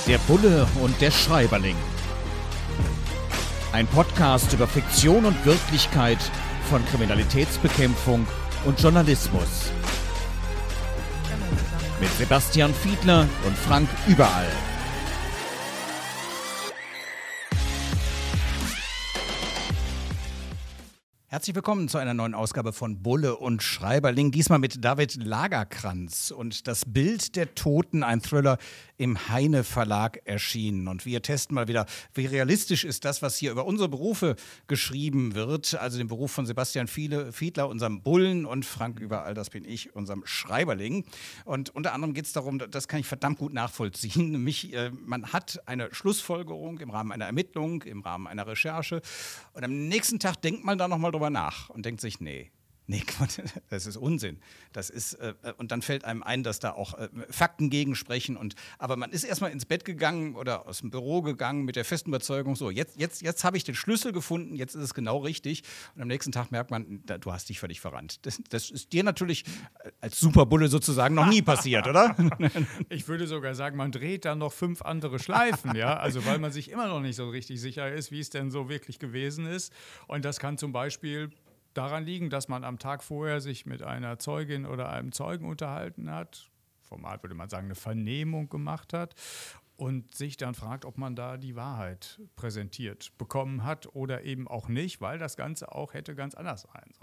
Der Bulle und der Schreiberling. Ein Podcast über Fiktion und Wirklichkeit von Kriminalitätsbekämpfung und Journalismus. Mit Sebastian Fiedler und Frank Überall. Herzlich willkommen zu einer neuen Ausgabe von Bulle und Schreiberling, diesmal mit David Lagercrantz und das Bild der Toten, ein Thriller im Heine Verlag erschienen. Und wir testen mal wieder, wie realistisch ist das, was hier über unsere Berufe geschrieben wird, also den Beruf von Sebastian Fiedler, unserem Bullen, und Frank Überall, das bin ich, unserem Schreiberling. Und unter anderem geht es darum, das kann ich verdammt gut nachvollziehen, nämlich man hat eine Schlussfolgerung im Rahmen einer Ermittlung, im Rahmen einer Recherche, und am nächsten Tag denkt man da nochmal drüber nach und denkt sich, nee, das ist Unsinn. Das ist, und dann fällt einem ein, dass da auch Fakten gegensprechen. Aber man ist erstmal ins Bett gegangen oder aus dem Büro gegangen mit der festen Überzeugung, so, jetzt habe ich den Schlüssel gefunden, jetzt ist es genau richtig. Und am nächsten Tag merkt man, du hast dich völlig verrannt. Das ist dir natürlich als Superbulle sozusagen noch nie passiert, oder? Ich würde sogar sagen, man dreht dann noch 5 andere Schleifen, ja, also weil man sich immer noch nicht so richtig sicher ist, wie es denn so wirklich gewesen ist. Und das kann zum Beispiel daran liegen, dass man am Tag vorher sich mit einer Zeugin oder einem Zeugen unterhalten hat, formal würde man sagen, eine Vernehmung gemacht hat und sich dann fragt, ob man da die Wahrheit präsentiert bekommen hat oder eben auch nicht, weil das Ganze auch hätte ganz anders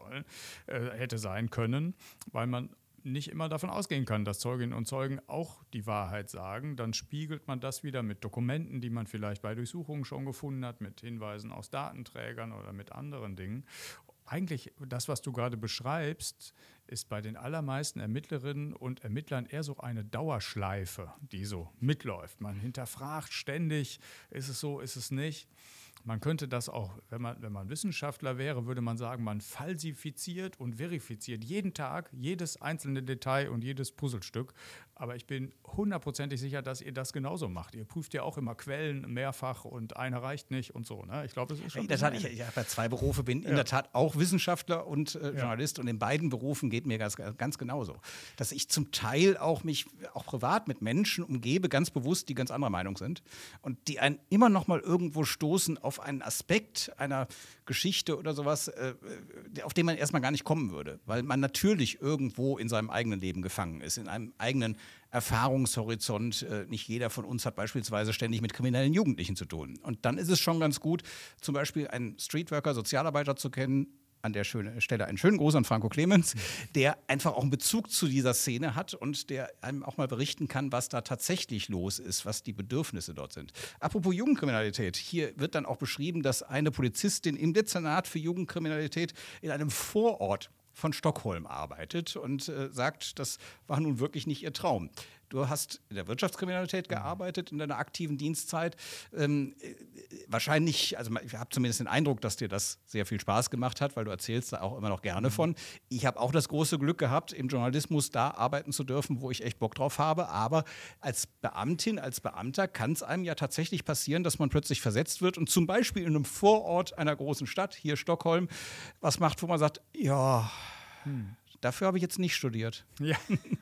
hätte sein können, weil man nicht immer davon ausgehen kann, dass Zeuginnen und Zeugen auch die Wahrheit sagen. Dann spiegelt man das wieder mit Dokumenten, die man vielleicht bei Durchsuchungen schon gefunden hat, mit Hinweisen aus Datenträgern oder mit anderen Dingen. Eigentlich, das, was du gerade beschreibst, ist bei den allermeisten Ermittlerinnen und Ermittlern eher so eine Dauerschleife, die so mitläuft. Man hinterfragt ständig, ist es so, ist es nicht. Man könnte das auch, wenn man Wissenschaftler wäre, würde man sagen, man falsifiziert und verifiziert jeden Tag jedes einzelne Detail und jedes Puzzlestück. Aber ich bin 100%ig sicher, dass ihr das genauso macht. Ihr prüft ja auch immer Quellen mehrfach und einer reicht nicht und so. Ne? Ich glaube, das ist schon. In der Tat, ich habe ja 2 Berufe, bin in der Tat auch Wissenschaftler und Journalist, und in beiden Berufen geht mir ganz genauso. Dass ich zum Teil auch mich auch privat mit Menschen umgebe, ganz bewusst, die ganz anderer Meinung sind und die einen immer noch mal irgendwo stoßen auf einen Aspekt einer Geschichte oder sowas, auf den man erstmal gar nicht kommen würde, weil man natürlich irgendwo in seinem eigenen Leben gefangen ist, in einem eigenen Erfahrungshorizont. Nicht jeder von uns hat beispielsweise ständig mit kriminellen Jugendlichen zu tun. Und dann ist es schon ganz gut, zum Beispiel einen Streetworker, Sozialarbeiter zu kennen. An der Stelle einen schönen Gruß an Franco Clemens, der einfach auch einen Bezug zu dieser Szene hat und der einem auch mal berichten kann, was da tatsächlich los ist, was die Bedürfnisse dort sind. Apropos Jugendkriminalität, hier wird dann auch beschrieben, dass eine Polizistin im Dezernat für Jugendkriminalität in einem Vorort von Stockholm arbeitet und sagt, das war nun wirklich nicht ihr Traum. Du hast in der Wirtschaftskriminalität gearbeitet, in deiner aktiven Dienstzeit. Wahrscheinlich, also ich habe zumindest den Eindruck, dass dir das sehr viel Spaß gemacht hat, weil du erzählst da auch immer noch gerne von. Ich habe auch das große Glück gehabt, im Journalismus da arbeiten zu dürfen, wo ich echt Bock drauf habe. Aber als Beamtin, als Beamter kann es einem ja tatsächlich passieren, dass man plötzlich versetzt wird und zum Beispiel in einem Vorort einer großen Stadt, hier Stockholm, was macht, wo man sagt, ja, dafür habe ich jetzt nicht studiert. Ja,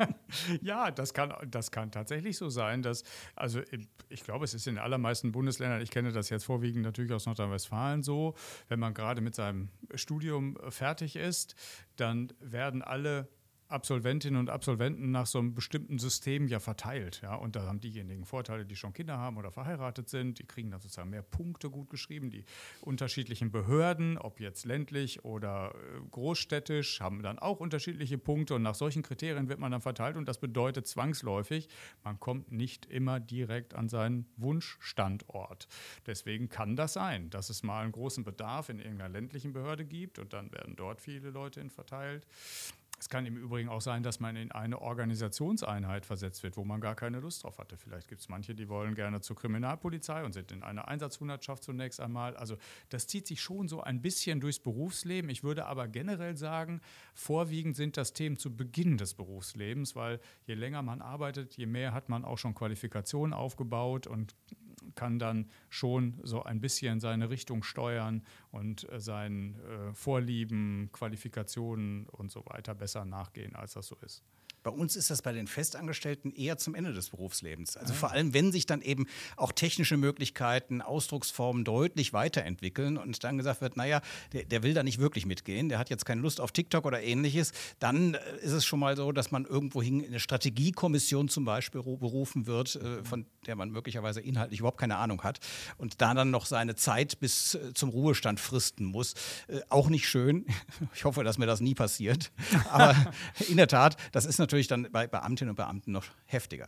ja, das kann tatsächlich so sein. Also ich glaube, es ist in den allermeisten Bundesländern, ich kenne das jetzt vorwiegend natürlich aus Nordrhein-Westfalen so, wenn man gerade mit seinem Studium fertig ist, dann werden alle Absolventinnen und Absolventen nach so einem bestimmten System ja verteilt. Ja? Und da haben diejenigen Vorteile, die schon Kinder haben oder verheiratet sind, die kriegen dann sozusagen mehr Punkte gut geschrieben. Die unterschiedlichen Behörden, ob jetzt ländlich oder großstädtisch, haben dann auch unterschiedliche Punkte und nach solchen Kriterien wird man dann verteilt und das bedeutet zwangsläufig, man kommt nicht immer direkt an seinen Wunschstandort. Deswegen kann das sein, dass es mal einen großen Bedarf in irgendeiner ländlichen Behörde gibt und dann werden dort viele Leute hin verteilt. Es kann im Übrigen auch sein, dass man in eine Organisationseinheit versetzt wird, wo man gar keine Lust drauf hatte. Vielleicht gibt es manche, die wollen gerne zur Kriminalpolizei und sind in einer Einsatzhundertschaft zunächst einmal. Also das zieht sich schon so ein bisschen durchs Berufsleben. Ich würde aber generell sagen, vorwiegend sind das Themen zu Beginn des Berufslebens, weil je länger man arbeitet, je mehr hat man auch schon Qualifikationen aufgebaut und kann dann schon so ein bisschen seine Richtung steuern und seinen Vorlieben, Qualifikationen und so weiter besser nachgehen, als das so ist. Bei uns ist das bei den Festangestellten eher zum Ende des Berufslebens. Also vor allem, wenn sich dann eben auch technische Möglichkeiten, Ausdrucksformen deutlich weiterentwickeln und dann gesagt wird, naja, der will da nicht wirklich mitgehen, der hat jetzt keine Lust auf TikTok oder ähnliches, dann ist es schon mal so, dass man irgendwohin in eine Strategiekommission zum Beispiel berufen wird, von der man möglicherweise inhaltlich überhaupt keine Ahnung hat und da dann noch seine Zeit bis zum Ruhestand fristen muss. Auch nicht schön. Ich hoffe, dass mir das nie passiert. Aber in der Tat, das ist natürlich dann bei Beamtinnen und Beamten noch heftiger.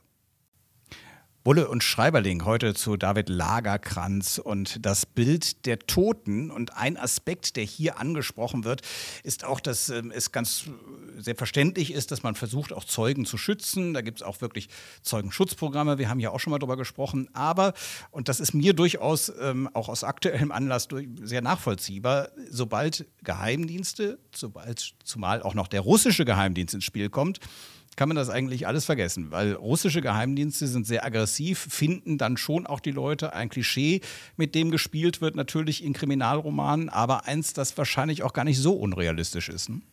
Bulle und Schreiberling heute zu David Lagercrantz und das Bild der Toten. Und ein Aspekt, der hier angesprochen wird, ist auch, dass es ganz selbstverständlich ist, dass man versucht, auch Zeugen zu schützen. Da gibt es auch wirklich Zeugenschutzprogramme. Wir haben ja auch schon mal darüber gesprochen. Aber, und das ist mir durchaus auch aus aktuellem Anlass sehr nachvollziehbar, sobald Geheimdienste, zumal auch noch der russische Geheimdienst ins Spiel kommt, kann man das eigentlich alles vergessen, weil russische Geheimdienste sind sehr aggressiv, finden dann schon auch die Leute. Ein Klischee, mit dem gespielt wird, natürlich in Kriminalromanen, aber eins, das wahrscheinlich auch gar nicht so unrealistisch ist. Ne?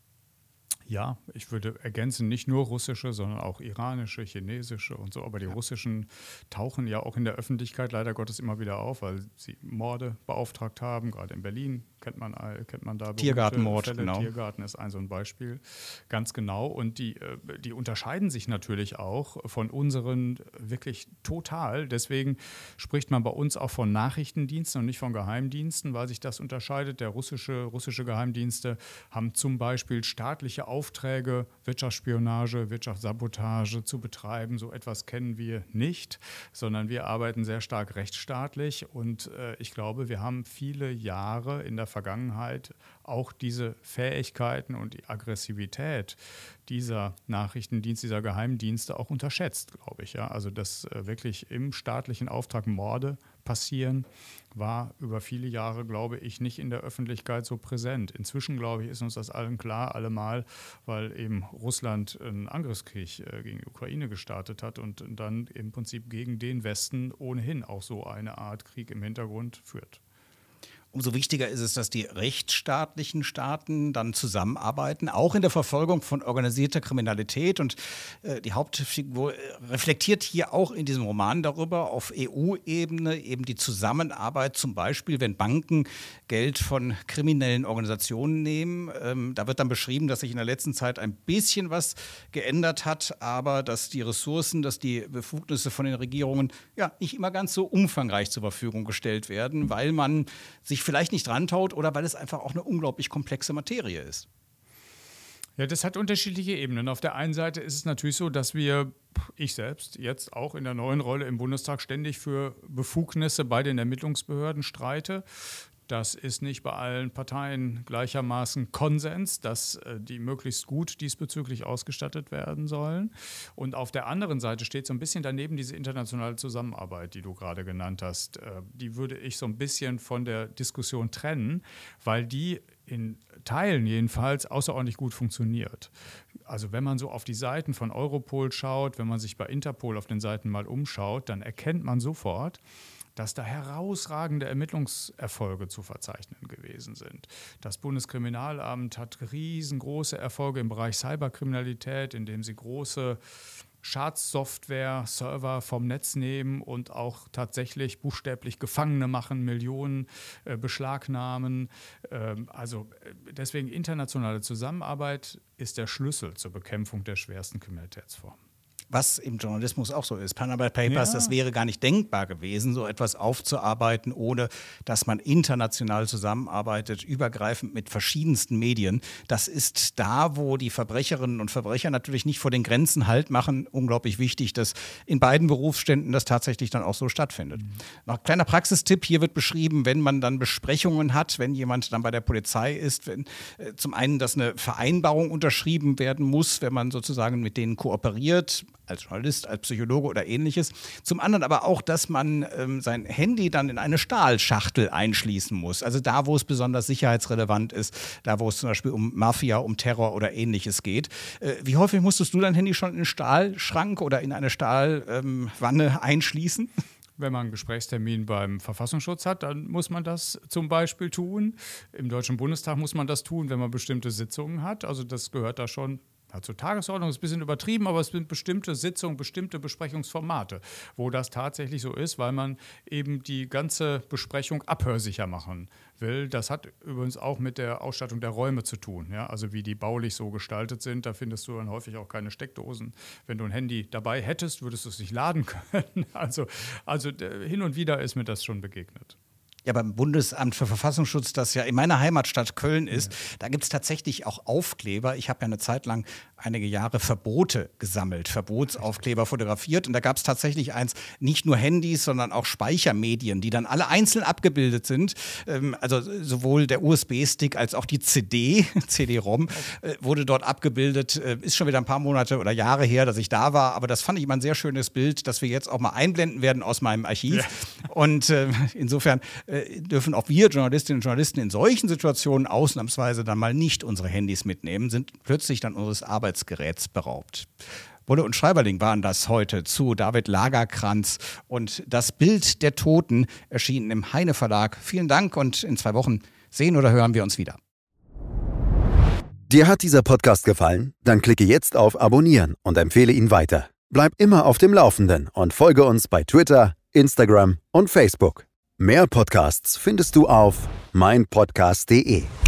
Ja, ich würde ergänzen, nicht nur russische, sondern auch iranische, chinesische und so. Aber die russischen tauchen ja auch in der Öffentlichkeit leider Gottes immer wieder auf, weil sie Morde beauftragt haben. Gerade in Berlin kennt man da Tiergartenmord, Fälle. genau. Tiergarten ist so ein Beispiel, ganz genau. Und die unterscheiden sich natürlich auch von unseren wirklich total. Deswegen spricht man bei uns auch von Nachrichtendiensten und nicht von Geheimdiensten, weil sich das unterscheidet. Russische Geheimdienste haben zum Beispiel staatliche Aufträge, Wirtschaftsspionage, Wirtschaftssabotage zu betreiben. So etwas kennen wir nicht, sondern wir arbeiten sehr stark rechtsstaatlich. Und ich glaube, wir haben viele Jahre in der Vergangenheit auch diese Fähigkeiten und die Aggressivität dieser Nachrichtendienste, dieser Geheimdienste auch unterschätzt, glaube ich. Ja? Also dass wirklich im staatlichen Auftrag Morde passieren, war über viele Jahre, glaube ich, nicht in der Öffentlichkeit so präsent. Inzwischen, glaube ich, ist uns das allen klar, allemal, weil eben Russland einen Angriffskrieg gegen die Ukraine gestartet hat und dann im Prinzip gegen den Westen ohnehin auch so eine Art Krieg im Hintergrund führt. Umso wichtiger ist es, dass die rechtsstaatlichen Staaten dann zusammenarbeiten, auch in der Verfolgung von organisierter Kriminalität. Und die Hauptfigur reflektiert hier auch in diesem Roman darüber, auf EU-Ebene eben die Zusammenarbeit, zum Beispiel, wenn Banken Geld von kriminellen Organisationen nehmen. Da wird dann beschrieben, dass sich in der letzten Zeit ein bisschen was geändert hat, aber dass die Ressourcen, dass die Befugnisse von den Regierungen ja nicht immer ganz so umfangreich zur Verfügung gestellt werden, weil man sich vielleicht nicht rantraut oder weil es einfach auch eine unglaublich komplexe Materie ist. Ja, das hat unterschiedliche Ebenen. Auf der einen Seite ist es natürlich so, dass ich selbst jetzt auch in der neuen Rolle im Bundestag ständig für Befugnisse bei den Ermittlungsbehörden streite. Das ist nicht bei allen Parteien gleichermaßen Konsens, dass die möglichst gut diesbezüglich ausgestattet werden sollen. Und auf der anderen Seite steht so ein bisschen daneben diese internationale Zusammenarbeit, die du gerade genannt hast. Die würde ich so ein bisschen von der Diskussion trennen, weil die in Teilen jedenfalls außerordentlich gut funktioniert. Also wenn man so auf die Seiten von Europol schaut, wenn man sich bei Interpol auf den Seiten mal umschaut, dann erkennt man sofort, dass da herausragende Ermittlungserfolge zu verzeichnen gewesen sind. Das Bundeskriminalamt hat riesengroße Erfolge im Bereich Cyberkriminalität, indem sie große Schadsoftware, Server vom Netz nehmen und auch tatsächlich buchstäblich Gefangene machen, Millionen beschlagnahmen. Deswegen internationale Zusammenarbeit ist der Schlüssel zur Bekämpfung der schwersten Kriminalitätsformen. Was im Journalismus auch so ist. Panama Papers, das wäre gar nicht denkbar gewesen, so etwas aufzuarbeiten, ohne dass man international zusammenarbeitet, übergreifend mit verschiedensten Medien. Das ist da, wo die Verbrecherinnen und Verbrecher natürlich nicht vor den Grenzen Halt machen, unglaublich wichtig, dass in beiden Berufsständen das tatsächlich dann auch so stattfindet. Noch ein kleiner Praxistipp, hier wird beschrieben, wenn man dann Besprechungen hat, wenn jemand dann bei der Polizei ist, wenn zum einen, dass eine Vereinbarung unterschrieben werden muss, wenn man sozusagen mit denen kooperiert, als Journalist, als Psychologe oder ähnliches. Zum anderen aber auch, dass man sein Handy dann in eine Stahlschachtel einschließen muss. Also da, wo es besonders sicherheitsrelevant ist, da, wo es zum Beispiel um Mafia, um Terror oder ähnliches geht. Wie häufig musstest du dein Handy schon in einen Stahlschrank oder in eine Stahlwanne einschließen? Wenn man einen Gesprächstermin beim Verfassungsschutz hat, dann muss man das zum Beispiel tun. Im Deutschen Bundestag muss man das tun, wenn man bestimmte Sitzungen hat. Also das gehört da schon zur Tagesordnung ist ein bisschen übertrieben, aber es sind bestimmte Sitzungen, bestimmte Besprechungsformate, wo das tatsächlich so ist, weil man eben die ganze Besprechung abhörsicher machen will. Das hat übrigens auch mit der Ausstattung der Räume zu tun. Ja? Also wie die baulich so gestaltet sind, da findest du dann häufig auch keine Steckdosen. Wenn du ein Handy dabei hättest, würdest du es nicht laden können. Also hin und wieder ist mir das schon begegnet. Ja, beim Bundesamt für Verfassungsschutz, das ja in meiner Heimatstadt Köln ist, da gibt es tatsächlich auch Aufkleber. Ich habe ja eine Zeit lang einige Jahre Verbote gesammelt, Verbotsaufkleber fotografiert. Und da gab es tatsächlich nicht nur Handys, sondern auch Speichermedien, die dann alle einzeln abgebildet sind. Also sowohl der USB-Stick als auch die CD-ROM wurde dort abgebildet. Ist schon wieder ein paar Monate oder Jahre her, dass ich da war. Aber das fand ich immer ein sehr schönes Bild, das wir jetzt auch mal einblenden werden aus meinem Archiv. Ja. Und insofern dürfen auch wir Journalistinnen und Journalisten in solchen Situationen ausnahmsweise dann mal nicht unsere Handys mitnehmen, sind plötzlich dann unseres Arbeitsgeräts beraubt. Wolle und Schreiberling waren das heute zu David Lagercrantz und das Bild der Toten erschienen im Heine Verlag. Vielen Dank und in 2 Wochen sehen oder hören wir uns wieder. Dir hat dieser Podcast gefallen? Dann klicke jetzt auf Abonnieren und empfehle ihn weiter. Bleib immer auf dem Laufenden und folge uns bei Twitter, Instagram und Facebook. Mehr Podcasts findest du auf meinpodcast.de.